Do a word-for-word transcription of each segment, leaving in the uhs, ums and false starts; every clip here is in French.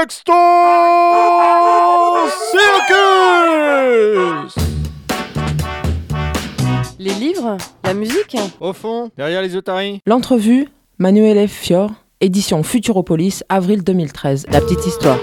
Drugstore Circus. Les livres, la musique. Au fond, derrière les otaries. L'entrevue, Manuel Fior, édition Futuropolis, avril deux mille treize. La petite histoire.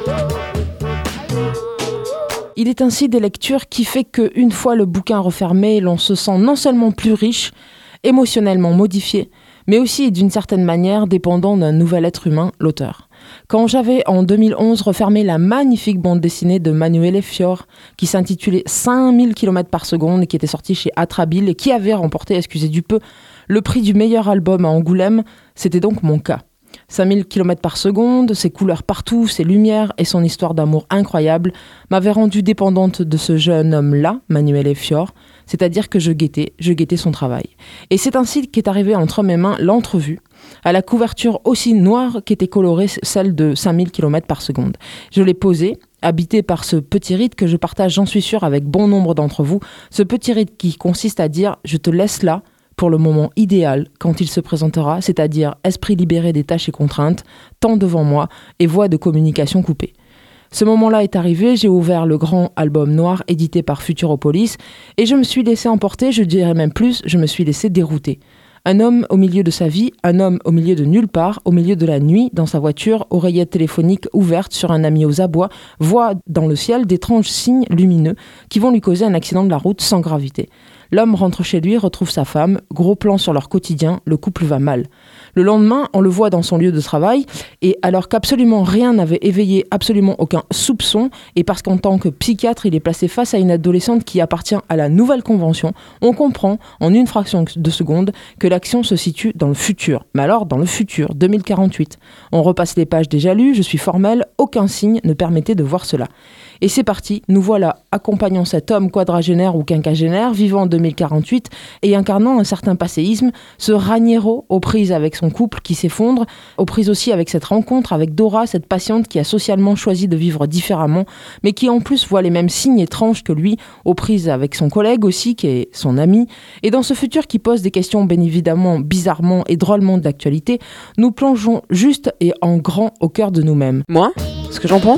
Il est ainsi des lectures qui fait qu'une fois le bouquin refermé, l'on se sent non seulement plus riche, émotionnellement modifié, mais aussi d'une certaine manière dépendant d'un nouvel être humain, l'auteur. Quand j'avais en deux mille onze refermé la magnifique bande dessinée de Manuel Fior qui s'intitulait cinq mille kilomètres par seconde et qui était sortie chez Atrabile et qui avait remporté, excusez du peu, le prix du meilleur album à Angoulême, c'était donc mon cas. cinq mille kilomètres par seconde, ses couleurs partout, ses lumières et son histoire d'amour incroyable m'avaient rendue dépendante de ce jeune homme-là, Manuel Fior, c'est-à-dire que je guettais, je guettais son travail. Et c'est ainsi qu'est arrivée entre mes mains l'entrevue, à la couverture aussi noire qu'était colorée celle de cinq mille kilomètres par seconde. Je l'ai posée, habité par ce petit rite que je partage, j'en suis sûr, avec bon nombre d'entre vous, ce petit rite qui consiste à dire « je te laisse là », pour le moment idéal quand il se présentera, c'est-à-dire esprit libéré des tâches et contraintes, temps devant moi et voie de communication coupée. Ce moment-là est arrivé, j'ai ouvert le grand album noir édité par Futuropolis et je me suis laissé emporter, je dirais même plus, je me suis laissé dérouter. Un homme au milieu de sa vie, un homme au milieu de nulle part, au milieu de la nuit, dans sa voiture, oreillette téléphonique ouverte sur un ami aux abois, voit dans le ciel d'étranges signes lumineux qui vont lui causer un accident de la route sans gravité. L'homme rentre chez lui, retrouve sa femme, gros plan sur leur quotidien, le couple va mal. Le lendemain, on le voit dans son lieu de travail, et alors qu'absolument rien n'avait éveillé absolument aucun soupçon, et parce qu'en tant que psychiatre, il est placé face à une adolescente qui appartient à la nouvelle convention, on comprend, en une fraction de seconde, que l'action se situe dans le futur. Mais alors, dans le futur, deux mille quarante-huit. On repasse les pages déjà lues, je suis formelle, aucun signe ne permettait de voir cela. Et c'est parti, nous voilà accompagnant cet homme quadragénaire ou quinquagénaire, vivant en deux mille quarante-huit et incarnant un certain passéisme, ce Raniero aux prises avec son couple qui s'effondre, aux prises aussi avec cette rencontre avec Dora, cette patiente qui a socialement choisi de vivre différemment, mais qui en plus voit les mêmes signes étranges que lui, aux prises avec son collègue aussi, qui est son ami. Et dans ce futur qui pose des questions bien évidemment bizarrement et drôlement d'actualité, nous plongeons juste et en grand au cœur de nous-mêmes. Moi, ce que j'en pense ?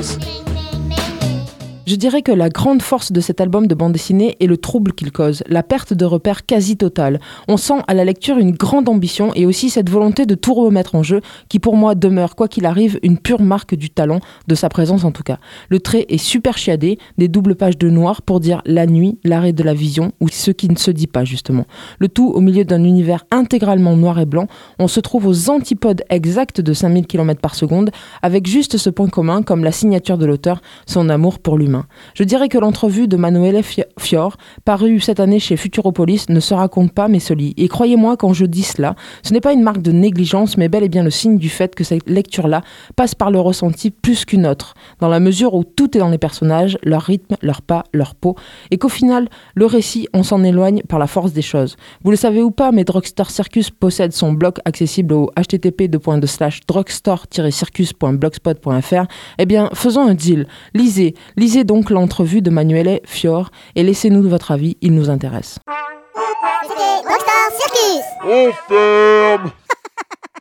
Je dirais que la grande force de cet album de bande dessinée est le trouble qu'il cause, la perte de repères quasi totale. On sent à la lecture une grande ambition et aussi cette volonté de tout remettre en jeu qui pour moi demeure, quoi qu'il arrive, une pure marque du talent, de sa présence en tout cas. Le trait est super chiadé, des doubles pages de noir pour dire la nuit, l'arrêt de la vision ou ce qui ne se dit pas justement. Le tout au milieu d'un univers intégralement noir et blanc, on se trouve aux antipodes exacts de cinq mille kilomètres par seconde avec juste ce point commun comme la signature de l'auteur, son amour pour l'humain. Je dirais que l'entrevue de Manuel Fior, parue cette année chez Futuropolis, ne se raconte pas mais se lit. Et croyez-moi, quand je dis cela, ce n'est pas une marque de négligence, mais bel et bien le signe du fait que cette lecture-là passe par le ressenti plus qu'une autre, dans la mesure où tout est dans les personnages, leur rythme, leur pas, leur peau, et qu'au final, le récit, on s'en éloigne par la force des choses. Vous le savez ou pas, mais Drugstore Circus possède son blog accessible au h t t p deux point deux slash drugstore tiret circus point blogspot point f r. Eh bien, faisons un deal. Lisez, lisez donc l'entrevue de Manuel Fior et laissez-nous de votre avis, il nous intéresse. C'était Drugstore Circus. On ferme.